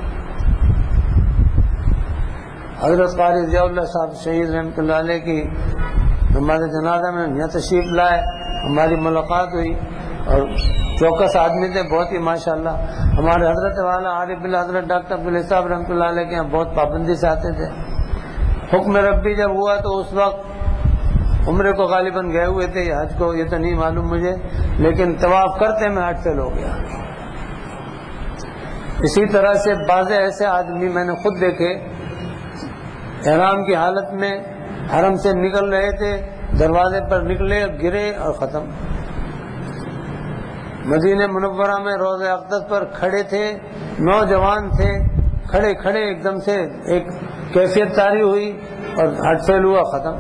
حضرت قاری ضیاء اللہ صاحب شہید رحمۃ اللہ علیہ کی نماز جنازہ میں یہاں تشریف لائے، ہماری ملاقات ہوئی، اور چوکس آدمی تھے بہت ہی ماشاءاللہ. ہمارے حضرت والا عارف باللہ حضرت ڈاکٹر عبداللہ صاحب رحمۃ اللہ علیہ کے یہاں بہت پابندی سے آتے تھے. حکم ربی جب ہوا تو اس وقت عمرے کو غالباً گئے ہوئے تھے یا حج کو، یہ تو نہیں معلوم مجھے، لیکن طواف کرتے میں ہارٹ فیل ہو گیا. اسی طرح سے بعض ایسے آدمی میں نے خود دیکھے، احرام کی حالت میں حرم سے نکل رہے تھے، دروازے پر نکلے، گرے اور ختم. مدینہ منورہ میں روضہ اقدس پر کھڑے تھے، نوجوان تھے، کھڑے کھڑے ایک دم سے ایک کیفیت طاری ہوئی اور ہارٹ فیل ہوا، ختم.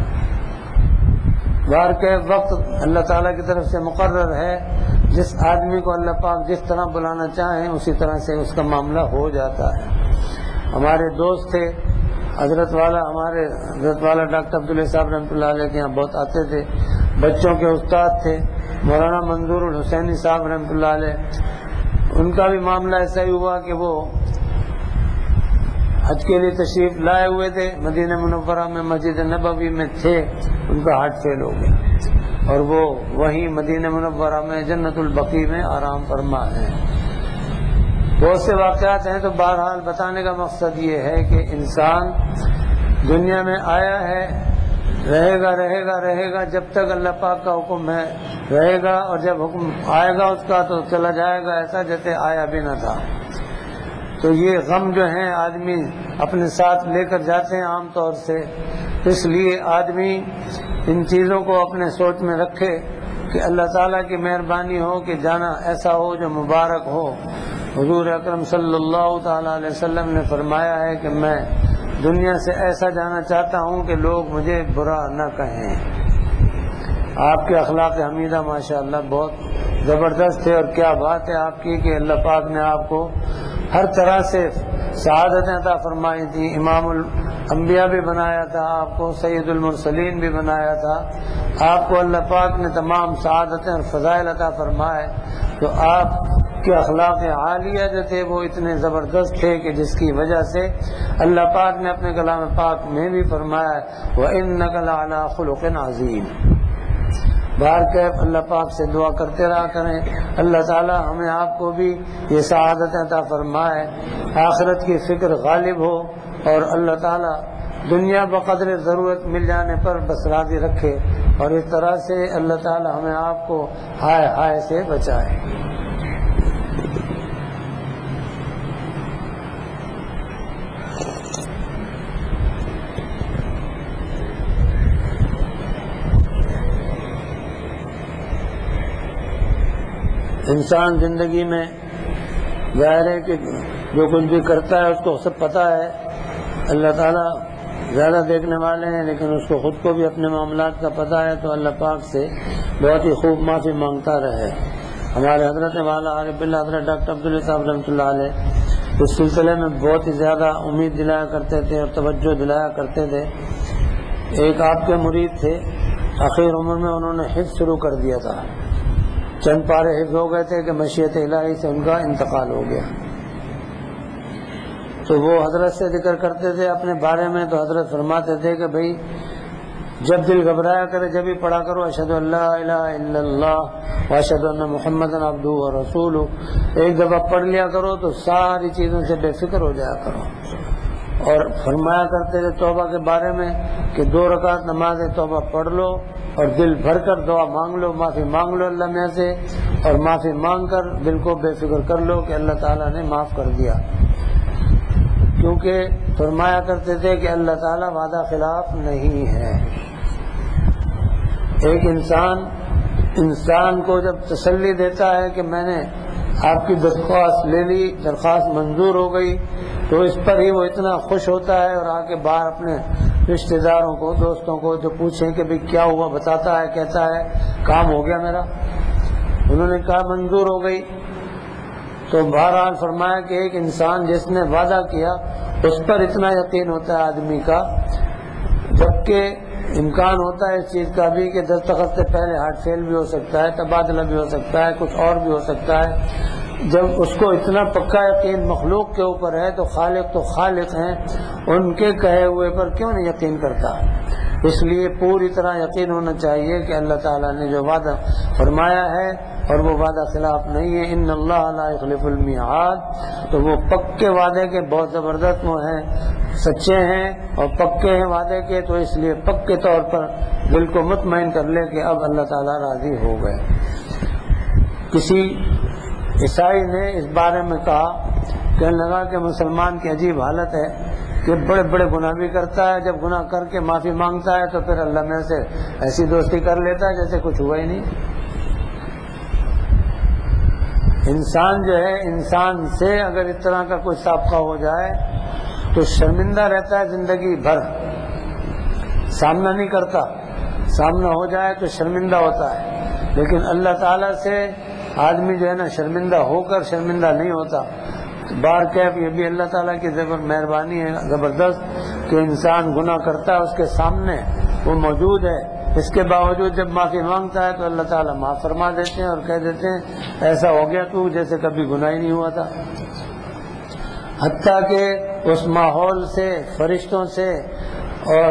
بار کے وقت اللہ تعالیٰ کی طرف سے مقرر ہے، جس آدمی کو اللہ پاک جس طرح بلانا چاہیں اسی طرح سے اس کا معاملہ ہو جاتا ہے. ہمارے دوست تھے حضرت والا ہمارے حضرت والا ڈاکٹر عبداللہ صاحب رحمۃ اللہ علیہ کے یہاں بہت آتے تھے، بچوں کے استاد تھے، مولانا منظور الحسینی صاحب رحمۃ اللہ علیہ، ان کا بھی معاملہ ایسا ہی ہوا کہ وہ حج کے لیے تشریف لائے ہوئے تھے، مدینہ منورہ میں مسجد نبوی میں تھے، ان کا ہارٹ فیل ہو گیا اور وہ وہیں مدینہ منورہ میں جنت البقیع میں آرام فرما ہیں۔ بہت سے واقعات ہیں، تو بہرحال بتانے کا مقصد یہ ہے کہ انسان دنیا میں آیا ہے، رہے گا رہے گا رہے گا جب تک اللہ پاک کا حکم ہے رہے گا، اور جب حکم آئے گا اس کا تو چلا جائے گا، ایسا جیسے آیا بھی نہ تھا۔ تو یہ غم جو ہیں آدمی اپنے ساتھ لے کر جاتے ہیں عام طور سے، اس لیے آدمی ان چیزوں کو اپنے سوچ میں رکھے کہ اللہ تعالیٰ کی مہربانی ہو کہ جانا ایسا ہو جو مبارک ہو۔ حضور اکرم صلی اللہ تعالیٰ علیہ وسلم نے فرمایا ہے کہ میں دنیا سے ایسا جانا چاہتا ہوں کہ لوگ مجھے برا نہ کہیں۔ آپ کے اخلاق حمیدہ ماشاءاللہ بہت زبردست ہے، اور کیا بات ہے آپ کی کہ اللہ پاک نے آپ کو ہر طرح سے سعادتیں عطا فرمائی تھی، امام الانبیاء بھی بنایا تھا، آپ کو سید المرسلین بھی بنایا تھا، آپ کو اللہ پاک نے تمام سعادتیں اور فضائل عطا فرمائے، تو آپ کے اخلاق عالیہ جو تھے وہ اتنے زبردست تھے کہ جس کی وجہ سے اللہ پاک نے اپنے کلام پاک میں بھی فرمایا وَإِنَّكَ لَعَلَىٰ خُلُقٍ عَظِيمٍ۔ بہر کیف اللہ پاک سے دعا کرتے رہا کریں، اللہ تعالی ہمیں آپ کو بھی یہ سعادت عطا فرمائے، آخرت کی فکر غالب ہو، اور اللہ تعالی دنیا بقدر ضرورت مل جانے پر بس راضی رکھے، اور اس طرح سے اللہ تعالی ہمیں آپ کو ہائے ہائے سے بچائے۔ انسان زندگی میں ظاہر ہے کہ جو کچھ بھی کرتا ہے اس کو سب پتہ ہے، اللہ تعالیٰ زیادہ دیکھنے والے ہیں، لیکن اس کو خود کو بھی اپنے معاملات کا پتہ ہے، تو اللہ پاک سے بہت ہی خوب معافی مانگتا رہے۔ ہمارے حضرت والا عارف باللہ حضرت ڈاکٹر عبداللہ صاحب رحمۃ اللہ علیہ اس سلسلے میں بہت ہی زیادہ امید دلایا کرتے تھے اور توجہ دلایا کرتے تھے۔ ایک آپ کے مرید تھے، آخر عمر میں انہوں نے حفظ شروع کر دیا تھا، چند پارے حفظ ہو گئے تھے کہ مشیت الہی سے ان کا انتقال ہو گیا، تو وہ حضرت سے ذکر کرتے تھے اپنے بارے میں، تو حضرت فرماتے تھے کہ بھائی جب دل گھبرایا کرے جب ہی پڑھا کرو اشہد ان لا الہ الا اللہ واشہد ان محمد عبدہ ورسولہ، ایک دفعہ پڑھ لیا کرو تو ساری چیزوں سے بے فکر ہو جایا کرو۔ اور فرمایا کرتے تھے توبہ کے بارے میں کہ دو رکعت نماز توبہ پڑھ لو اور دل بھر کر دعا مانگ لو، معافی مانگ لو اللہ میں سے، اور معافی مانگ کر دل کو بے فکر کر لو کہ اللہ تعالیٰ نے معاف کر دیا، کیونکہ فرمایا کرتے تھے کہ اللہ تعالیٰ وعدہ خلاف نہیں ہے۔ ایک انسان انسان کو جب تسلی دیتا ہے کہ میں نے آپ کی درخواست لے لی، درخواست منظور ہو گئی، تو اس پر ہی وہ اتنا خوش ہوتا ہے، اور آ کے باہر اپنے رشتہ داروں کو دوستوں کو جو پوچھیں کہ بھئی کیا ہوا بتاتا ہے، کہتا ہے کام ہو گیا میرا، انہوں نے کہا منظور ہو گئی۔ تو بہرحال فرمایا کہ ایک انسان جس نے وعدہ کیا اس پر اتنا یقین ہوتا ہے آدمی کا، جبکہ امکان ہوتا ہے اس چیز کا بھی کہ دستخط سے پہلے ہارٹ فیل بھی ہو سکتا ہے، تبادلہ بھی ہو سکتا ہے، کچھ اور بھی ہو سکتا ہے۔ جب اس کو اتنا پکا یقین مخلوق کے اوپر ہے تو خالق تو خالق ہیں، ان کے کہے ہوئے پر کیوں نہیں یقین کرتا؟ اس لیے پوری طرح یقین ہونا چاہیے کہ اللہ تعالیٰ نے جو وعدہ فرمایا ہے اور وہ وعدہ خلاف نہیں ہے، ان اللہ لا یخلف المیعاد، تو وہ پکے وعدے کے بہت زبردست وہ ہیں، سچے ہیں اور پکے ہیں وعدے کے، تو اس لیے پکے طور پر دل کو مطمئن کر لے کہ اب اللہ تعالیٰ راضی ہو گئے۔ کسی عیسائی نے اس بارے میں کہا، کہنے لگا کہ مسلمان کی عجیب حالت ہے کہ بڑے بڑے گناہ بھی کرتا ہے، جب گناہ کر کے معافی مانگتا ہے تو پھر اللہ میں سے ایسی دوستی کر لیتا ہے جیسے کچھ ہوا ہی نہیں۔ انسان جو ہے، انسان سے اگر اس طرح کا کوئی سابقہ ہو جائے تو شرمندہ رہتا ہے زندگی بھر، سامنا نہیں کرتا، سامنا ہو جائے تو شرمندہ ہوتا ہے، لیکن اللہ تعالیٰ سے آدمی جو ہے نا شرمندہ ہو کر شرمندہ نہیں ہوتا۔ بار کیف یہ بھی اللہ تعالیٰ کی زبر مہربانی ہے زبردست کہ انسان گناہ کرتا ہے اس کے سامنے وہ موجود ہے، اس کے باوجود جب معافی مانگتا ہے تو اللہ تعالیٰ معاف فرما دیتے ہیں اور کہہ دیتے ہیں ایسا ہو گیا تو جیسے کبھی گناہ ہی نہیں ہوا تھا. حتیٰ کہ اس ماحول سے، فرشتوں سے اور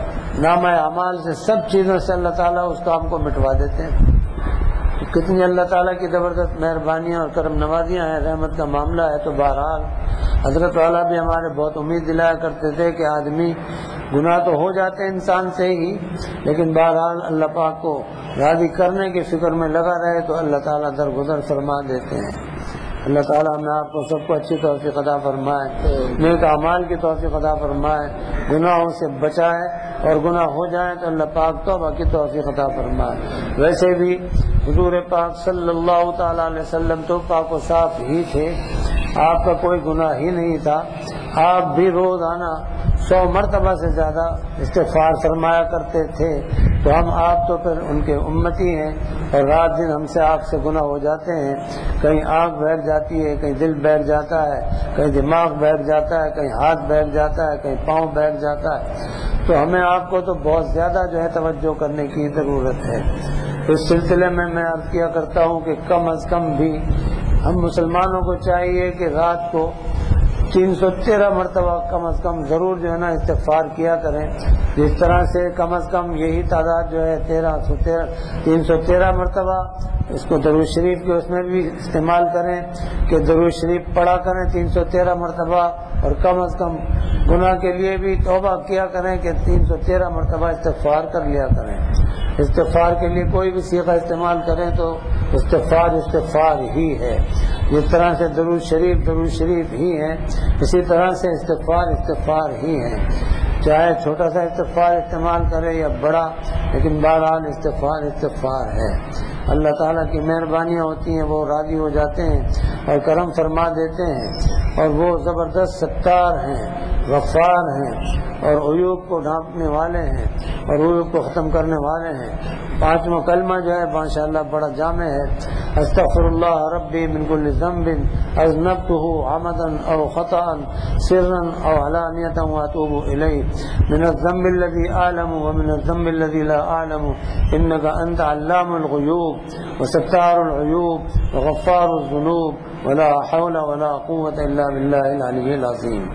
نامہ اعمال سے، سب چیزوں سے اللہ تعالیٰ اس کام کو مٹوا دیتے ہیں. تو کتنی اللہ تعالیٰ کی زبردست مہربانیاں اور کرم نوازیاں ہیں، رحمت کا معاملہ ہے. تو بہرحال حضرت والا بھی ہمارے بہت امید دلایا کرتے تھے کہ آدمی گناہ تو ہو جاتے ہیں انسان سے ہی، لیکن بہرحال اللہ پاک کو راضی کرنے کی فکر میں لگا رہے تو اللہ تعالیٰ درگزر فرما دیتے ہیں. اللہ تعالیٰ ہمیں آپ کو سب کو اچھی توفیق عطا فرمائے، نیک اعمال کی توفیق عطا فرمائے، گناہوں سے بچائے، اور گناہ ہو جائیں تو اللہ پاک توبہ کی توفیق عطا فرمائے. ویسے بھی حضور پاک صلی اللہ تعالیٰ علیہ وسلم تو پاک و صاف ہی تھے، آپ کا کوئی گناہ ہی نہیں تھا. آپ بھی روزانہ سو مرتبہ سے زیادہ استغفار فرمایا کرتے تھے. تو ہم آپ تو پھر ان کے امتی ہیں، اور رات دن ہم سے آپ سے گناہ ہو جاتے ہیں. کہیں آنکھ بیٹھ جاتی ہے، کہیں دل بیٹھ جاتا ہے، کہیں دماغ بیٹھ جاتا ہے، کہیں ہاتھ بیٹھ جاتا ہے، کہیں پاؤں بیٹھ جاتا ہے. تو ہمیں آپ کو تو بہت زیادہ جو ہے توجہ کرنے کی ضرورت ہے. اس سلسلے میں میں عرض کیا کرتا ہوں کہ کم از کم بھی ہم مسلمانوں کو چاہیے کہ رات کو تین سو تیرہ مرتبہ کم از کم ضرور جو ہے نا استغفار کیا کریں. جس طرح سے کم از کم یہی تعداد جو ہے تیرہ سو تیرہ تین سو تیرہ مرتبہ اس کو درود شریف کے اس میں بھی استعمال کریں کہ درود شریف پڑھا کریں تین سو تیرہ مرتبہ، اور کم از کم گناہ کے لیے بھی توبہ کیا کریں کہ تین سو تیرہ مرتبہ استغفار کر لیا کریں. استغفار کے لیے کوئی بھی صیغہ استعمال کریں تو استغفار استغفار ہی ہے. جس طرح سے درود شریف درود شریف ہی ہے، اسی طرح سے استغفار استغفار ہی ہے. چاہے چھوٹا سا استغفار استعمال کرے یا بڑا، لیکن بہرحال استغفار استغفار ہے. اللہ تعالیٰ کی مہربانیاں ہوتی ہیں، وہ راضی ہو جاتے ہیں اور کرم فرما دیتے ہیں، اور وہ زبردست ستار ہیں، غفار ہیں، اور عیوب کو ڈھانپنے والے ہیں اور عیوب کو ختم کرنے والے ہیں. پانچواں کلمہ جو ہے ماشاءاللہ بڑا جامع ہے. استغفر اللہ ربی من کل ذنب اذنبته عمدا او خطأ سرا او علانیة واتوب الیہ من الذنب الذي اعلم ومن الذنب الذي لا اعلم انك انت علام الغیوب وستار العیوب وغفار الذنوب ولا حول ولا قوة الا باللہ العلی العظیم.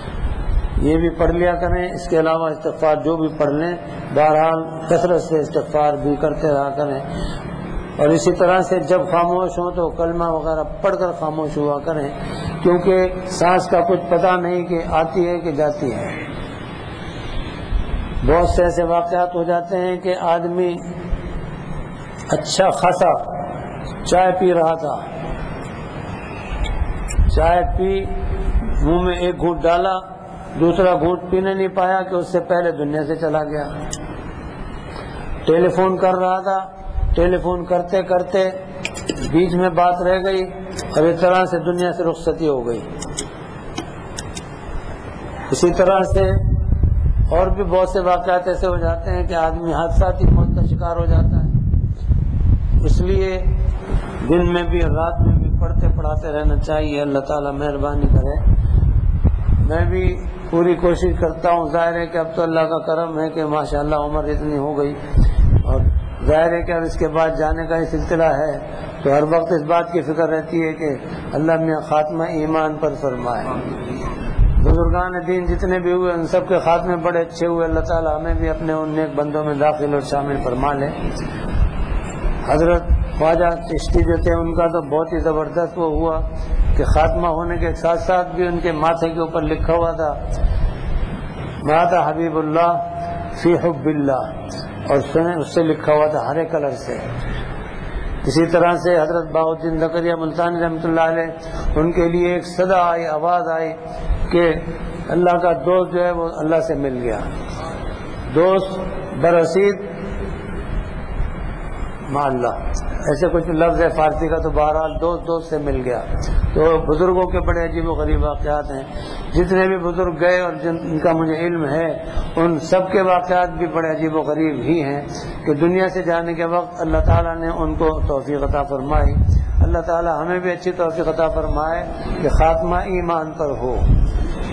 یہ بھی پڑھ لیا کریں. اس کے علاوہ استغفار جو بھی پڑھ لیں، بہرحال کثرت سے استغفار بھی کرتے رہا کریں. اور اسی طرح سے جب خاموش ہوں تو کلمہ وغیرہ پڑھ کر خاموش ہوا کریں، کیونکہ سانس کا کچھ پتہ نہیں کہ آتی ہے کہ جاتی ہے. بہت سے ایسے واقعات ہو جاتے ہیں کہ آدمی اچھا خاصا چائے پی رہا تھا، چائے پی منہ میں ایک گھونٹ ڈالا، دوسرا گھونٹ پینے نہیں پایا کہ اس سے پہلے دنیا سے چلا گیا. ٹیلی فون کر رہا تھا، ٹیلی فون کرتے کرتے بیچ میں بات رہ گئی اور اس طرح سے دنیا سے رخصتی ہو گئی. اسی طرح سے اور بھی بہت سے واقعات ایسے ہو جاتے ہیں کہ آدمی حادثاتی موت کا شکار ہو جاتا ہے. اس لیے دن میں بھی اور رات میں بھی پڑھتے پڑھاتے رہنا چاہیے. اللہ تعالیٰ مہربانی کرے. میں بھی پوری کوشش کرتا ہوں. ظاہر ہے کہ اب تو اللہ کا کرم ہے کہ ماشاءاللہ عمر اتنی ہو گئی، اور ظاہر ہے کہ اب اس کے بعد جانے کا ہی سلسلہ ہے، تو ہر وقت اس بات کی فکر رہتی ہے کہ اللہ میاں خاتمہ ایمان پر فرمائے. بزرگان دین جتنے بھی ہوئے ان سب کے خاتمے بڑے اچھے ہوئے. اللہ تعالیٰ ہمیں بھی اپنے ان نیک بندوں میں داخل اور شامل فرما لے. حضرت خواجہ چشتی جو تھے ان کا تو بہت ہی زبردست وہ ہوا کہ خاتمہ ہونے کے ساتھ ساتھ بھی ان کے ماتھے کے اوپر لکھا ہوا تھا مات حبیب اللہ فی حب اللہ، اور سنیں اس سے لکھا ہوا تھا ہرے کلر سے. اسی طرح سے حضرت بہاؤ الدین زکریا ملتانی رحمۃ اللہ علیہ، ان کے لیے ایک صدا آئی، آواز آئی کہ اللہ کا دوست جو ہے وہ اللہ سے مل گیا. دوست برسید مع اللہ، ایسے کچھ لفظ ہے فارسی کا، تو بہرحال دوست دوست سے مل گیا. تو بزرگوں کے بڑے عجیب و غریب واقعات ہیں. جتنے بھی بزرگ گئے اور جن کا مجھے علم ہے ان سب کے واقعات بھی بڑے عجیب و غریب ہی ہیں کہ دنیا سے جانے کے وقت اللہ تعالیٰ نے ان کو توفیق عطا فرمائی. اللہ تعالیٰ ہمیں بھی اچھی توفیق عطا فرمائے کہ خاتمہ ایمان پر ہو.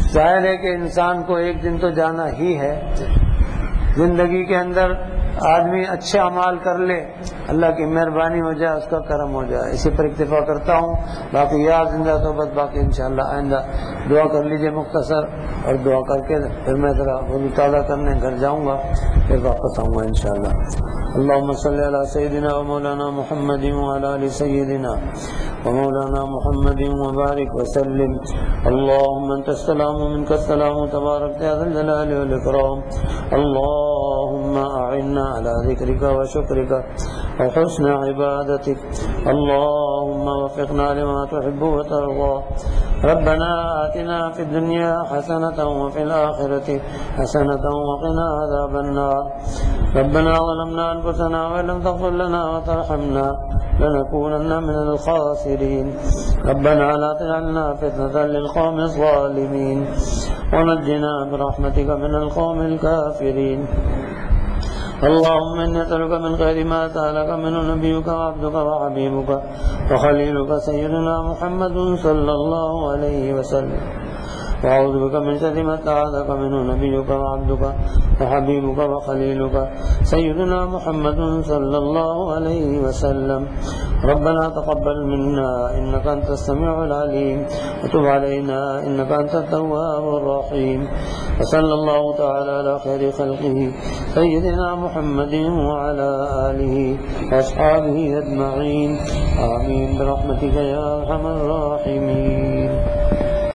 ظاہر ہے کہ انسان کو ایک دن تو جانا ہی ہے. زندگی کے اندر آدمی اچھے اعمال کر لے، اللہ کی مہربانی ہو جائے، اس کا کرم ہو جائے. اسی پر اکتفا کرتا ہوں. باقی یاد زندہ تو بس باقی انشاءاللہ آئندہ دعا کر لیجئے مختصر، اور دعا کر کے پھر میں ذرا وضو تازہ کرنے گھر جاؤں گا، پھر واپس آؤں گا انشاءاللہ. اللهم صل على سيدنا ومولانا محمد وعلى آل سيدنا ومولانا محمد وبارك وسلم. اللهم انت السلام ومنك السلام تبارك يا ذا الجلال والإكرام. اللهم أعنا على ذكرك وشكرك وحسن عبادتك. اللهم وفقنا لما تحب وترضى. ربنا آتنا في الدنيا حسنة وفي الآخرة حسنة وقنا عذاب النار. ربنا ظلمنا أنفسنا وإن لم تغفر لنا وترحمنا لنكونن من الخاسرين. ربنا لا تجعلنا فتنة للقوم الظالمين ونجنا برحمتك من القوم الكافرين. اللهم إني أسألك من خير ما سألك منه نبيك وعبدك وحبيبك وخليلك سيدنا محمد صلى الله عليه وسلم، وأعوذ بك من شر ما استعاذك منه نبيك وعبدك وحبيبك وخليلك سيدنا محمد صلى الله عليه وسلم. ربنا تقبل منا إنك أنت السميع العليم وتب علينا إنك أنت التواب الرحيم. وصلى الله تعالى على خير خلقه سيدنا محمد وعلى آله وأصحابه أجمعين. آمين برحمتك يا أرحم الراحمين.